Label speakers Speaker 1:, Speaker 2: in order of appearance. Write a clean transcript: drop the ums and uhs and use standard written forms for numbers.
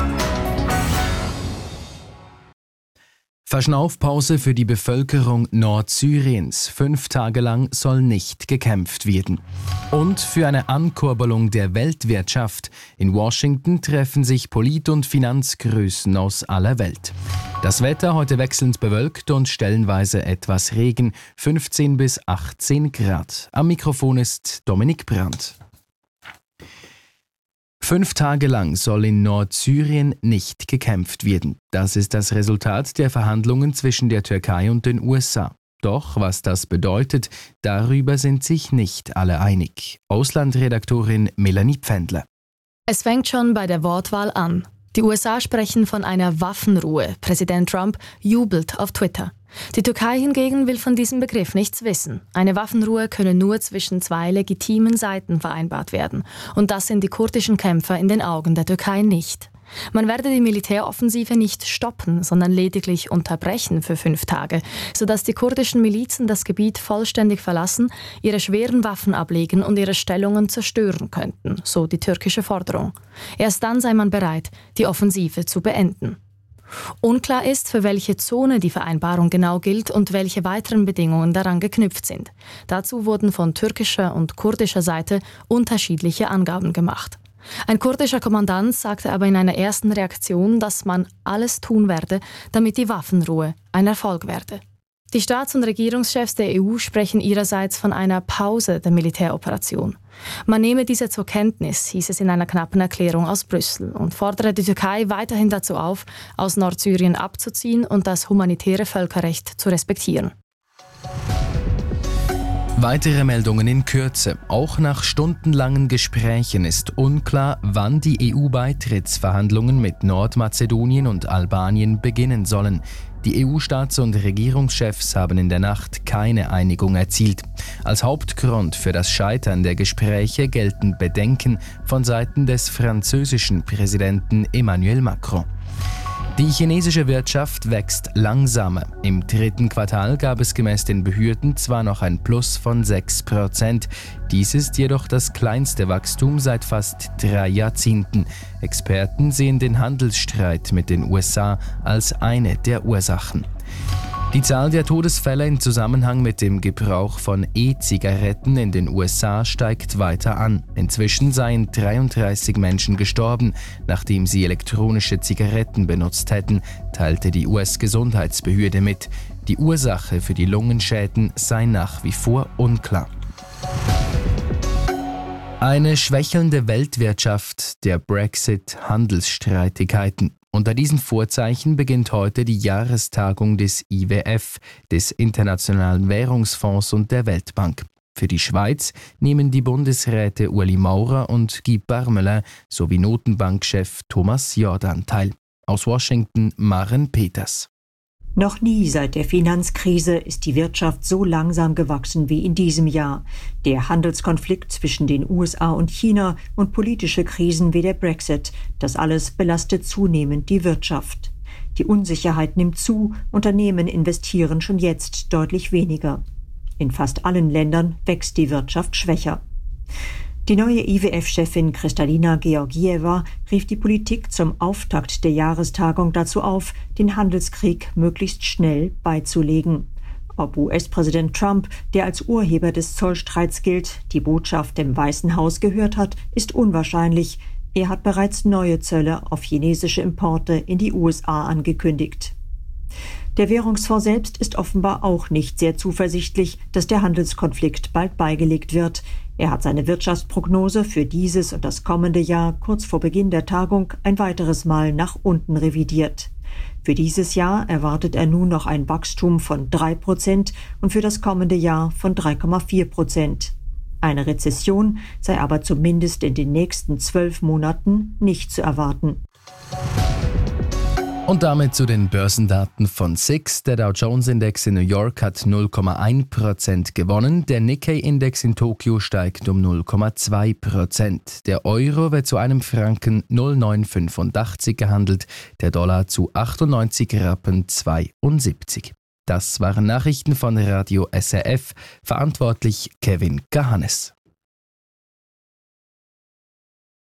Speaker 1: Verschnaufpause für die Bevölkerung Nordsyriens. 5 Tage lang soll nicht gekämpft werden. Und für eine Ankurbelung der Weltwirtschaft. In Washington treffen sich Polit- und Finanzgrößen aus aller Welt. Das Wetter heute wechselnd bewölkt und stellenweise etwas Regen, 15 bis 18 Grad. Am Mikrofon ist Dominik Brandt. 5 Tage lang soll in Nordsyrien nicht gekämpft werden. Das ist das Resultat der Verhandlungen zwischen der Türkei und den USA. Doch was das bedeutet, darüber sind sich nicht alle einig. Auslandredaktorin Melanie Pfändler.
Speaker 2: Es fängt schon bei der Wortwahl an. Die USA sprechen von einer Waffenruhe. Präsident Trump jubelt auf Twitter. Die Türkei hingegen will von diesem Begriff nichts wissen. Eine Waffenruhe könne nur zwischen 2 legitimen Seiten vereinbart werden. Und das sind die kurdischen Kämpfer in den Augen der Türkei nicht. Man werde die Militäroffensive nicht stoppen, sondern lediglich unterbrechen für 5 Tage, sodass die kurdischen Milizen das Gebiet vollständig verlassen, ihre schweren Waffen ablegen und ihre Stellungen zerstören könnten, so die türkische Forderung. Erst dann sei man bereit, die Offensive zu beenden. Unklar ist, für welche Zone die Vereinbarung genau gilt und welche weiteren Bedingungen daran geknüpft sind. Dazu wurden von türkischer und kurdischer Seite unterschiedliche Angaben gemacht. Ein kurdischer Kommandant sagte aber in einer ersten Reaktion, dass man alles tun werde, damit die Waffenruhe ein Erfolg werde. Die Staats- und Regierungschefs der EU sprechen ihrerseits von einer Pause der Militäroperation. Man nehme diese zur Kenntnis, hieß es in einer knappen Erklärung aus Brüssel, und fordere die Türkei weiterhin dazu auf, aus Nordsyrien abzuziehen und das humanitäre Völkerrecht zu respektieren.
Speaker 1: Weitere Meldungen in Kürze. Auch nach stundenlangen Gesprächen ist unklar, wann die EU-Beitrittsverhandlungen mit Nordmazedonien und Albanien beginnen sollen. Die EU-Staats- und Regierungschefs haben in der Nacht keine Einigung erzielt. Als Hauptgrund für das Scheitern der Gespräche gelten Bedenken von Seiten des französischen Präsidenten Emmanuel Macron. Die chinesische Wirtschaft wächst langsamer. Im 3. Quartal gab es gemäß den Behörden zwar noch ein Plus von 6%. Dies ist jedoch das kleinste Wachstum seit fast 3 Jahrzehnten. Experten sehen den Handelsstreit mit den USA als eine der Ursachen. Die Zahl der Todesfälle im Zusammenhang mit dem Gebrauch von E-Zigaretten in den USA steigt weiter an. Inzwischen seien 33 Menschen gestorben, nachdem sie elektronische Zigaretten benutzt hätten, teilte die US-Gesundheitsbehörde mit. Die Ursache für die Lungenschäden sei nach wie vor unklar. Eine schwächelnde Weltwirtschaft, der Brexit, Handelsstreitigkeiten. Unter diesen Vorzeichen beginnt heute die Jahrestagung des IWF, des Internationalen Währungsfonds und der Weltbank. Für die Schweiz nehmen die Bundesräte Ueli Maurer und Guy Parmelin sowie Notenbankchef Thomas Jordan teil. Aus Washington Maren Peters.
Speaker 3: Noch nie seit der Finanzkrise ist die Wirtschaft so langsam gewachsen wie in diesem Jahr. Der Handelskonflikt zwischen den USA und China und politische Krisen wie der Brexit, das alles belastet zunehmend die Wirtschaft. Die Unsicherheit nimmt zu, Unternehmen investieren schon jetzt deutlich weniger. In fast allen Ländern wächst die Wirtschaft schwächer. Die neue IWF-Chefin Kristalina Georgieva rief die Politik zum Auftakt der Jahrestagung dazu auf, den Handelskrieg möglichst schnell beizulegen. Ob US-Präsident Trump, der als Urheber des Zollstreits gilt, die Botschaft im Weißen Haus gehört hat, ist unwahrscheinlich. Er hat bereits neue Zölle auf chinesische Importe in die USA angekündigt. Der Währungsfonds selbst ist offenbar auch nicht sehr zuversichtlich, dass der Handelskonflikt bald beigelegt wird. Er hat seine Wirtschaftsprognose für dieses und das kommende Jahr kurz vor Beginn der Tagung ein weiteres Mal nach unten revidiert. Für dieses Jahr erwartet er nun noch ein Wachstum von 3% und für das kommende Jahr von 3,4%. Eine Rezession sei aber zumindest in den nächsten 12 Monaten nicht zu erwarten.
Speaker 1: Und damit zu den Börsendaten von SIX. Der Dow-Jones-Index in New York hat 0,1% gewonnen. Der Nikkei-Index in Tokio steigt um 0,2%. Der Euro wird zu einem Franken 0,985 gehandelt, der Dollar zu 98,72 Rappen. Das waren Nachrichten von Radio SRF. Verantwortlich Kevin Kahannes.